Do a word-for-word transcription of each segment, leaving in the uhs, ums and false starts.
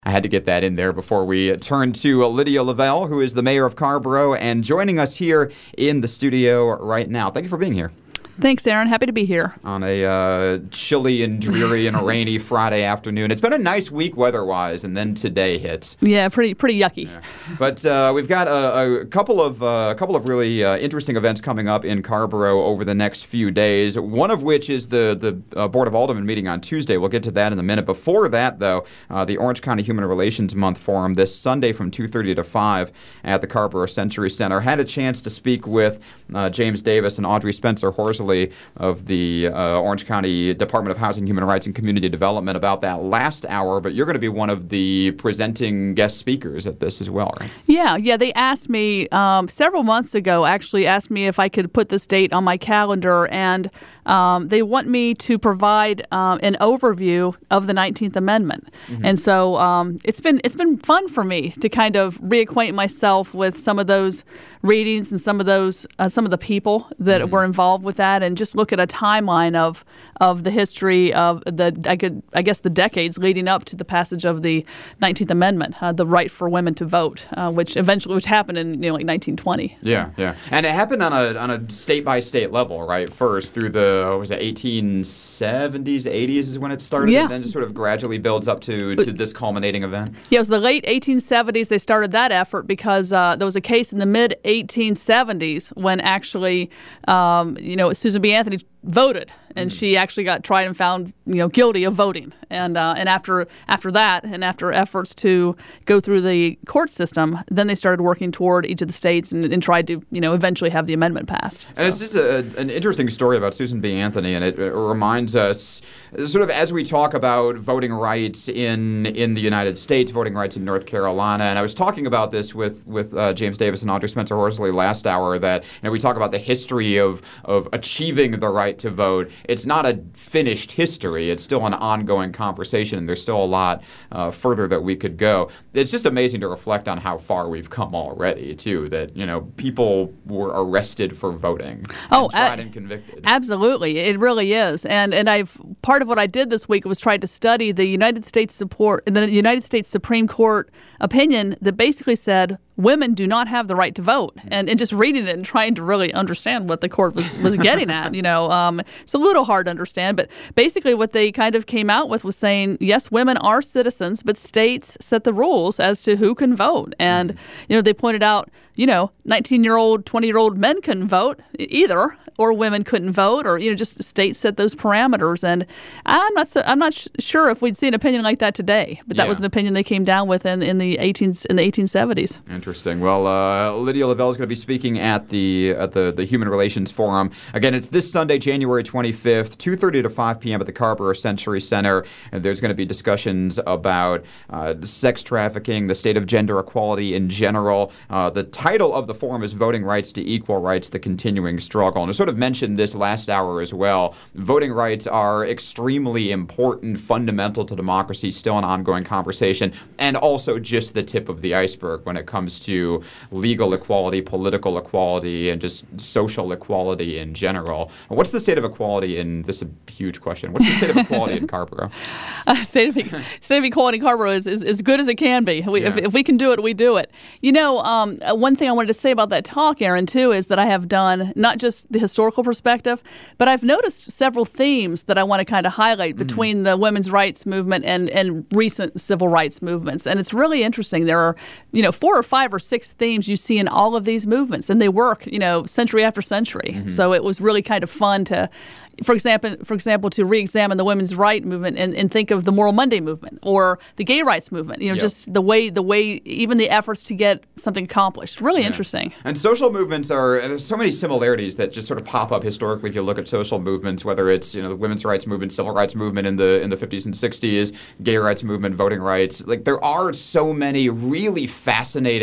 I had to get that in there before we turn to Lydia Lavelle, who is the mayor of Carrboro, and joining us here in the studio right now. Thank you for being here. Thanks, Aaron. Happy to be here. On a uh, chilly and dreary and a rainy Friday afternoon. It's been a nice week weather-wise, and then today hits. Yeah, pretty pretty yucky. Yeah. But uh, we've got a, a couple of uh, a couple of really uh, interesting events coming up in Carrboro over the next few days. One of which is the the uh, Board of Aldermen meeting on Tuesday. We'll get to that in a minute. Before that, though, uh, the Orange County Human Relations Month Forum this Sunday from two thirty to five at the Carrboro Century Center. Had a chance to speak with uh, James Davis and Audrey Spencer Horsley of the uh, Orange County Department of Housing, Human Rights, and Community Development about that last hour, but you're going to be one of the presenting guest speakers at this as well, right? Yeah, yeah. They asked me um, several months ago, actually asked me if I could put this date on my calendar, and um, they want me to provide um, an overview of the nineteenth Amendment. Mm-hmm. And so um, it's been it's been fun for me to kind of reacquaint myself with some of those readings and some of those uh, some of the people that mm-hmm. were involved with that, and just look at a timeline of of the history of the I could I guess the decades leading up to the passage of the nineteenth Amendment, uh, the right for women to vote, uh, which eventually which happened in you know like nineteen twenty. So. Yeah, yeah, and it happened on a on a state by state level, right? First through the what was it eighteen seventies, eighties is when it started, yeah. and then just sort of gradually builds up to to this culminating event. Yeah, it was the late eighteen seventies they started that effort because uh, there was a case in the mid eighteen seventies when actually um, you know Susan B. Anthony voted, and mm. she actually got tried and found, you know, guilty of voting. And uh, and after after that, and after efforts to go through the court system, then they started working toward each of the states and, and tried to, you know, eventually have the amendment passed. And so. It's just a, an interesting story about Susan B. Anthony, and it, it reminds us, sort of as we talk about voting rights in in the United States, voting rights in North Carolina, and I was talking about this with with uh, James Davis and Audrey Spencer Horsley last hour, that you know, we talk about the history of of achieving the right to vote. It's not a finished history. It's still an ongoing conversation, and there's still a lot uh, further that we could go. It's just amazing to reflect on how far we've come already, too, that, you know, people were arrested for voting oh, and tried a- and convicted. Absolutely. It really is. And and I've part of what I did this week was try to study the United States support, the United States Supreme Court opinion that basically said women do not have the right to vote, and, and just reading it and trying to really understand what the court was, was getting at, you know, um, it's a little hard to understand, but basically what they kind of came out with was saying, yes, women are citizens, but states set the rules as to who can vote. And, you know, they pointed out, you know, nineteen-year-old, twenty-year-old men couldn't vote either, or women couldn't vote, or, you know, just states set those parameters. And I'm not so, I'm not sh- sure if we'd see an opinion like that today, but that yeah. was an opinion they came down with in, in the eighteen in the eighteen seventies. Interesting. Well, uh, Lydia Lavelle is going to be speaking at the at the, the Human Relations Forum. Again, it's this Sunday, January twenty-fifth, two thirty to five p.m. at the Carrboro Century Center. And there's going to be discussions about uh, sex trafficking, the state of gender equality in general. Uh, the title of the forum is Voting Rights to Equal Rights, the Continuing Struggle. And I sort of mentioned this last hour as well. Voting rights are extremely important, fundamental to democracy, still an ongoing conversation, and also just the tip of the iceberg when it comes to legal equality, political equality, and just social equality in general. What's the state of equality in, this is a huge question, what's the state of equality in Carrboro? Uh, state, of, state of equality in Carrboro is, is as good as it can be. We, yeah. if, if we can do it, we do it. You know, um, one thing I wanted to say about that talk, Aaron, too, is that I have done not just the historical perspective, but I've noticed several themes that I want to kind of highlight between mm-hmm. the women's rights movement and, and recent civil rights movements. And it's really interesting. There are, you know, four or five or six themes you see in all of these movements, and they work, you know, century after century. Mm-hmm. So it was really kind of fun to, for example, for example, to re-examine the women's rights movement and, and think of the Moral Monday movement or the gay rights movement. You know, yep. just the way, the way, even the efforts to get something accomplished. Really yeah. interesting. And social movements are, there's so many similarities that just sort of pop up historically if you look at social movements, whether it's, you know, the women's rights movement, civil rights movement in the in the fifties and sixties, gay rights movement, voting rights. Like, there are so many really fascinating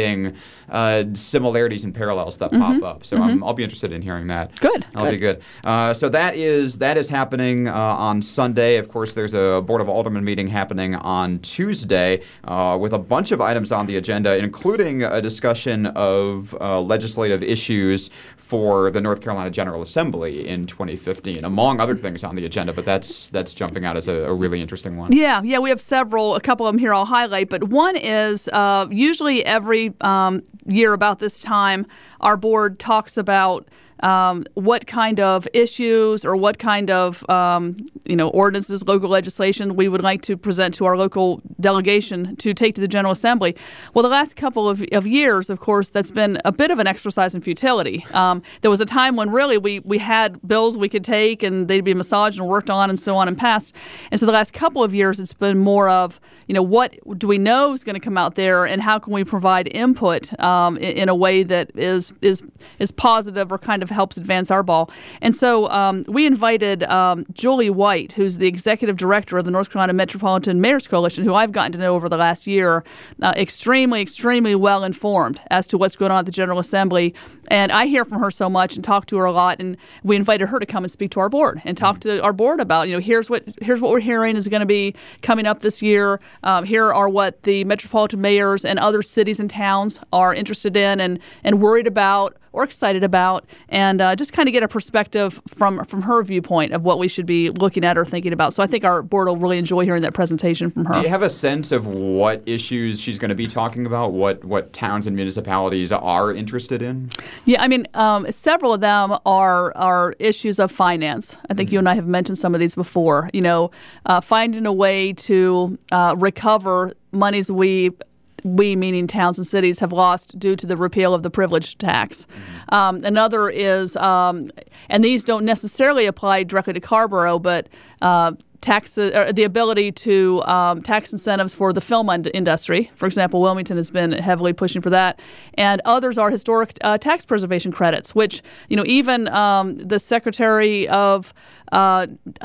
interesting uh, similarities and parallels that mm-hmm. pop up. So mm-hmm. um, I'll be interested in hearing that. Good. That'll good. be good. Uh, so that is that is happening uh, on Sunday. Of course, there's a Board of Aldermen meeting happening on Tuesday uh, with a bunch of items on the agenda, including a discussion of uh, legislative issues for the North Carolina General Assembly in twenty fifteen, among other things on the agenda. But that's that's jumping out as a, a really interesting one. Yeah, yeah, we have several. A couple of them here I'll highlight, but one is uh, usually every um, year about this time, our board talks about Um, what kind of issues or what kind of um, you know ordinances, local legislation we would like to present to our local delegation to take to the General Assembly. Well, the last couple of, of years, of course, that's been a bit of an exercise in futility. Um, there was a time when really we, we had bills we could take and they'd be massaged and worked on and so on and passed. And so the last couple of years, it's been more of, you know, what do we know is going to come out there and how can we provide input um, in, in a way that is is is positive or kind of helps advance our ball. And so um, we invited um, Julie White, who's the executive director of the North Carolina Metropolitan Mayors Coalition, who I've gotten to know over the last year, uh, extremely, extremely well informed as to what's going on at the General Assembly. And I hear from her so much and talk to her a lot. And we invited her to come and speak to our board and talk to our board about, you know, here's what here's what we're hearing is going to be coming up this year. Um, here are what the metropolitan mayors and other cities and towns are interested in and, and worried about or excited about, and uh, just kind of get a perspective from from her viewpoint of what we should be looking at or thinking about. So I think our board will really enjoy hearing that presentation from her. Do you have a sense of what issues she's going to be talking about, what, what towns and municipalities are interested in? Yeah, I mean, um, several of them are are issues of finance. I think mm-hmm. you and I have mentioned some of these before. You know, uh, finding a way to uh, recover monies we we, meaning towns and cities, have lost due to the repeal of the privilege tax. Mm-hmm. Um, another is, um, and these don't necessarily apply directly to Carrboro, but uh, tax uh, the ability to um, tax incentives for the film ind- industry. For example, Wilmington has been heavily pushing for that, and others are historic uh, tax preservation credits, which you know even um, the Secretary of uh,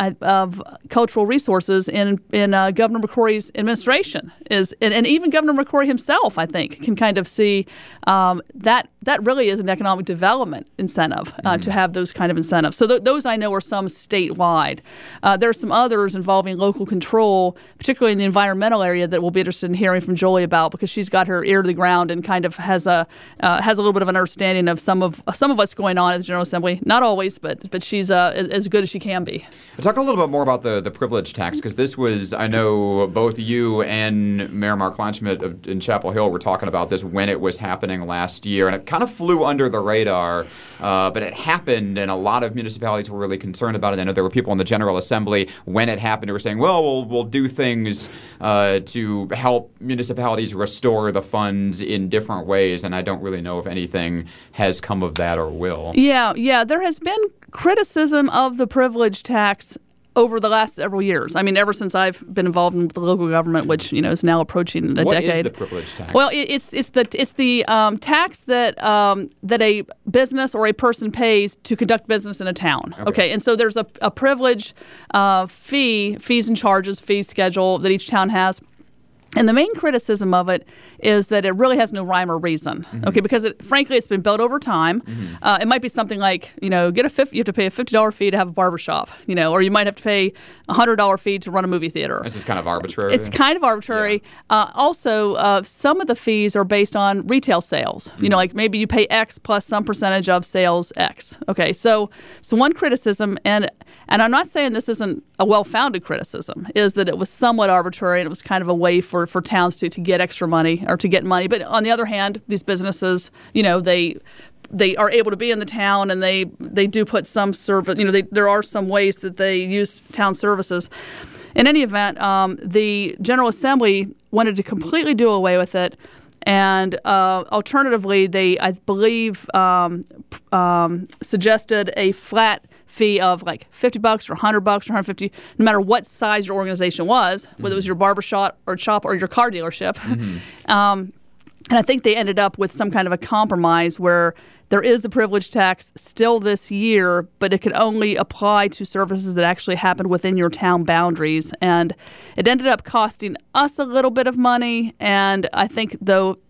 of Cultural Resources in in uh, Governor McCrory's administration is, and, and even Governor McCrory himself, I think, can kind of see um, that that really is an economic development incentive uh, mm-hmm. to have those kind of incentives. So th- those I know are some statewide. Uh, there are some others involving local control, particularly in the environmental area, that we'll be interested in hearing from Jolie about, because she's got her ear to the ground and kind of has a uh, has a little bit of an understanding of some of uh, some of what's going on at the General Assembly. Not always, but but she's uh, as good as she can be. Talk a little bit more about the, the privilege tax, because this was, I know both you and Mayor Mark Kleinschmidt of, in Chapel Hill were talking about this when it was happening last year, and it kind of flew under the radar, uh, but it happened, and a lot of municipalities were really concerned about it. I know there were people in the General Assembly when it happened who were saying, well, we'll, we'll do things uh, to help municipalities restore the funds in different ways, and I don't really know if anything has come of that or will. Yeah, yeah, there has been criticism of the privilege tax over the last several years. I mean, ever since I've been involved in the local government, which you know is now approaching a what decade. What is the privilege tax? Well, it, it's it's the it's the um, tax that um, that a business or a person pays to conduct business in a town. Okay, okay? And so there's a, a privilege uh, fee, fees and charges, fee schedule that each town has. And the main criticism of it is that it really has no rhyme or reason, mm-hmm. okay? Because it, frankly, it's been built over time. Mm-hmm. Uh, it might be something like, you know, get a fifty, you have to pay a fifty dollars fee to have a barbershop, you know, or you might have to pay a one hundred dollars fee to run a movie theater. This is kind of arbitrary. It's kind of arbitrary. Yeah. Uh, also, uh, some of the fees are based on retail sales. Mm-hmm. You know, like maybe you pay X plus some percentage of sales X. Okay, so so one criticism, and and I'm not saying this isn't a well-founded criticism, is that it was somewhat arbitrary and it was kind of a way for, for towns to, to get extra money or to get money. But on the other hand, these businesses, you know, they they are able to be in the town and they, they do put some service, you know, they, there are some ways that they use town services. In any event, um, the General Assembly wanted to completely do away with it. And uh, alternatively, they, I believe, um, um, suggested a flat fee of like fifty bucks or one hundred bucks or one hundred fifty, no matter what size your organization was, whether mm-hmm. it was your barbershop or shop or your car dealership. Mm-hmm. um, and I think they ended up with some kind of a compromise where there is a privilege tax still this year, but it could only apply to services that actually happened within your town boundaries. And it ended up costing us a little bit of money. And I think, though,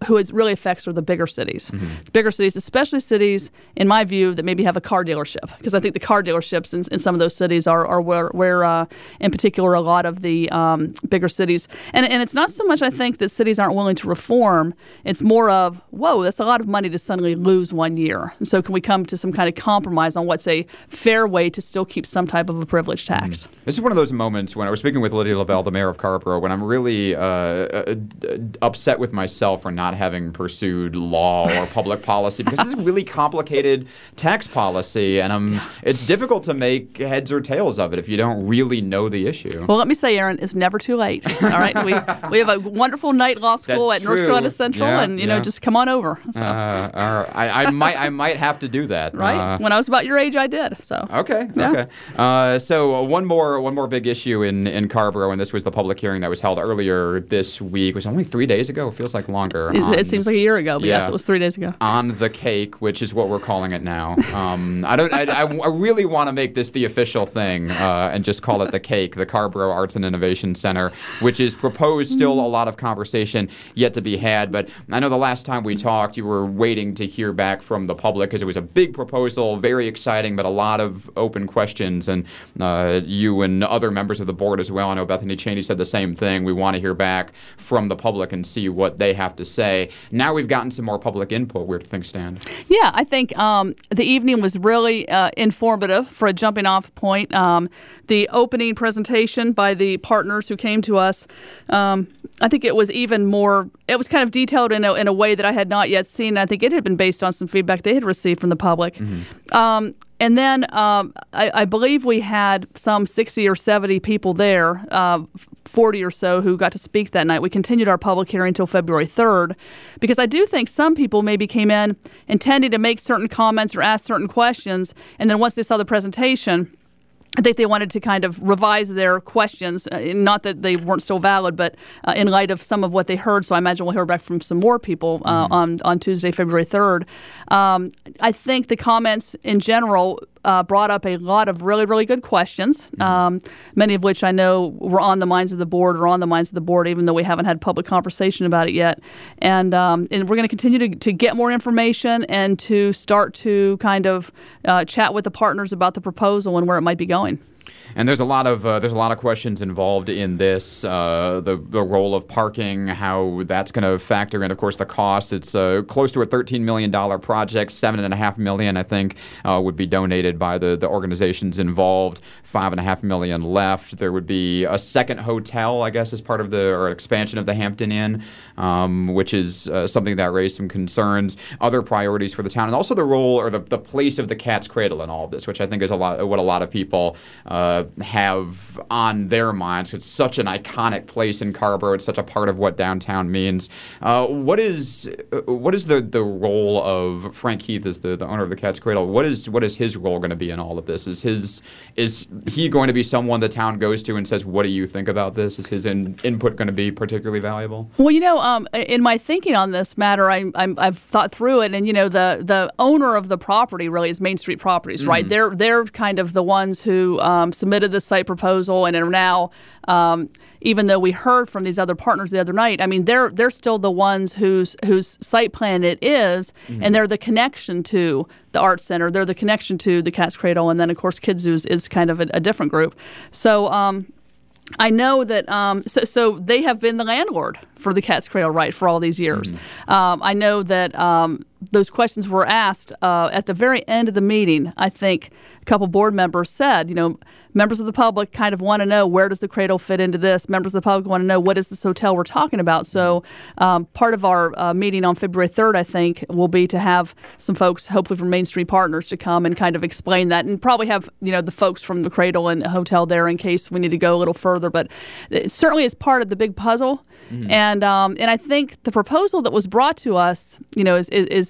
who it really affects are the bigger cities. Mm-hmm. Bigger cities, especially cities, in my view, that maybe have a car dealership. Because I think the car dealerships in, in some of those cities are, are where, where uh, in particular, a lot of the um, bigger cities. And, and it's not so much, I think, that cities aren't willing to reform. It's more of, whoa, that's a lot of money to suddenly lose one year. And so can we come to some kind of compromise on what's a fair way to still keep some type of a privilege tax? Mm-hmm. This is one of those moments when I was speaking with Lydia Lavelle, the mayor of Carrboro, when I'm really uh, uh, upset with myself for not having pursued law or public policy, because this is really complicated tax policy, and um, it's difficult to make heads or tails of it if you don't really know the issue. Well, let me say, Aaron, it's never too late. All right, we we have a wonderful night law school That's at North true. Carolina Central, yeah, and you yeah. know, just come on over. So. Uh, uh, I, I might I might have to do that. Right. Uh, when I was about your age, I did. So. Okay. Yeah. Okay. Uh, so uh, one more one more big issue in in Carrboro, and this was the public hearing that was held earlier this week. It was only three days ago. It feels like longer. It, on, it seems like a year ago, but yeah. yes, it was three days ago. On the cake, which is what we're calling it now. Um, I don't. I, I, I really want to make this the official thing uh, and just call it the cake, the Carrboro Arts and Innovation Center, which is proposed. Still a lot of conversation yet to be had. But I know the last time we talked, you were waiting to hear back from the public because it was a big proposal, very exciting, but a lot of open questions. And uh, you and other members of the board as well. I know Bethany Cheney said the same thing. We want to hear back from the public and see what they have to say. Now we've gotten some more public input. Where do things stand? Yeah, I think um, the evening was really uh, informative for a jumping off point. Um, the opening presentation by the partners who came to us, um, I think it was even more, it was kind of detailed in a, in a way that I had not yet seen. I think it had been based on some feedback they had received from the public. Mm-hmm. Um, And then um, I, I believe we had some sixty or seventy people there, uh, forty or so who got to speak that night. We continued our public hearing until February third because I do think some people maybe came in intending to make certain comments or ask certain questions, and then once they saw the presentation, I think they wanted to kind of revise their questions, uh, not that they weren't still valid, but uh, in light of some of what they heard. So I imagine we'll hear back from some more people uh, mm-hmm. on, on Tuesday, February third. Um, I think the comments in general uh, brought up a lot of really, really good questions, mm-hmm. um, many of which I know were on the minds of the board or on the minds of the board, even though we haven't had public conversation about it yet. And um, and we're going to continue to, to get more information and to start to kind of uh, chat with the partners about the proposal and where it might be going. And there's a lot of uh, there's a lot of questions involved in this. Uh, the the role of parking, how that's going to factor in, of course, the cost. It's uh, close to a thirteen million dollars project. Seven and a half million, I think, uh, would be donated by the the organizations involved. Five and a half million left. There would be a second hotel, I guess, as part of the or expansion of the Hampton Inn, um, which is uh, something that raised some concerns. Other priorities for the town, and also the role or the, the place of the Cat's Cradle in all of this, which I think is a lot what a lot of people. Uh, have on their minds. It's such an iconic place in Carrboro. It's such a part of what downtown means. Uh, what is uh, what is the, the role of Frank Heath as the, the owner of the Cat's Cradle? What is what is his role going to be in all of this? Is his is he going to be someone the town goes to and says, "What do you think about this?" Is his in, input going to be particularly valuable? Well, you know, um, in my thinking on this matter, I, I'm, I've thought through it, and you know, the the owner of the property really is Main Street Properties, mm-hmm. right? They're they're kind of the ones who um, submitted the site proposal and are now, um, even though we heard from these other partners the other night, I mean, they're they're still the ones whose whose site plan it is, mm-hmm. and they're the connection to the Arts Center. They're the connection to the Cat's Cradle, and then of course Kids Zoo is kind of a, a different group. So. Um, I know that um, so, so they have been the landlord for the Cat's Cradle, right, for all these years. Mm-hmm. Um, I know that um, those questions were asked uh, at the very end of the meeting. I think a couple board members said, you know, members of the public kind of want to know, where does the Cradle fit into this? Members of the public want to know, what is this hotel we're talking about? So um, part of our uh, meeting on February third, I think, will be to have some folks, hopefully from Main Street Partners, to come and kind of explain that, and probably have, you know, the folks from the Cradle and hotel there in case we need to go a little further. But it certainly is part of the big puzzle. Mm-hmm. And um, and I think the proposal that was brought to us, you know, is, is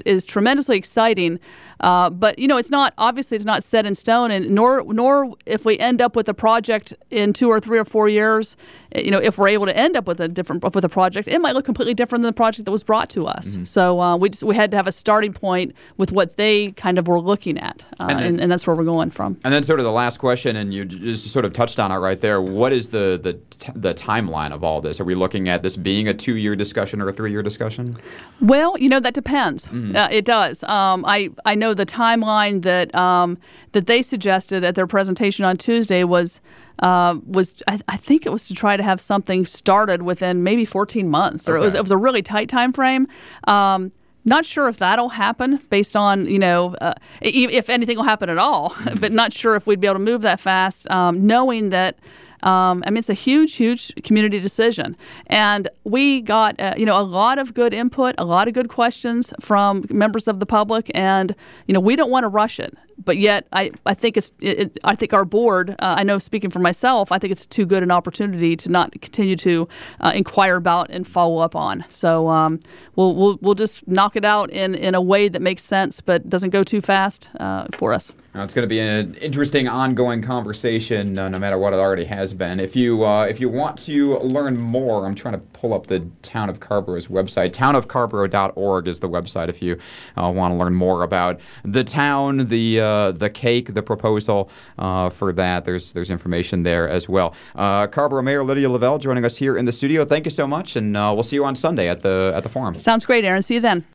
is tremendously exciting. Uh, but you know, it's not obviously it's not set in stone, and nor nor if we end up with a project in two or three or four years, you know, if we're able to end up with a different with a project, it might look completely different than the project that was brought to us. Mm-hmm. So uh, we just we had to have a starting point with what they kind of were looking at, uh, and, then, and, and that's where we're going from. And then sort of the last question, and you just sort of touched on it right there. What is the the t- the timeline of all this? Are we looking at this being a two-year discussion or a three-year discussion? Well, you know, that depends. Mm-hmm. Uh, it does. Um, I I know the timeline that um, that they suggested at their presentation on Tuesday was uh, was I, I think it was to try to have something started within maybe fourteen months, or okay. it was it was a really tight time frame. Um, Not sure if that'll happen based on, you know, uh, if anything will happen at all, mm-hmm. but not sure if we'd be able to move that fast, um, knowing that, um, I mean, it's a huge, huge community decision. And we got, uh, you know, a lot of good input, a lot of good questions from members of the public, and, you know, we don't want to rush it. But yet, I, I think it's it, I think our board. Uh, I know, speaking for myself, I think it's too good an opportunity to not continue to uh, inquire about and follow up on. So um, we'll we'll we'll just knock it out in, in a way that makes sense, but doesn't go too fast uh, for us. Now, it's going to be an interesting, ongoing conversation, uh, no matter what it already has been. If you uh, if you want to learn more, I'm trying to pull up the Town of Carrboro's website. town of carrboro dot org is the website if you uh, want to learn more about the town, the Uh, the cake, the proposal uh, for that. There's there's information there as well. Uh, Carrboro Mayor Lydia Lavelle joining us here in the studio. Thank you so much, and uh, we'll see you on Sunday at the at the forum. Sounds great, Aaron. See you then.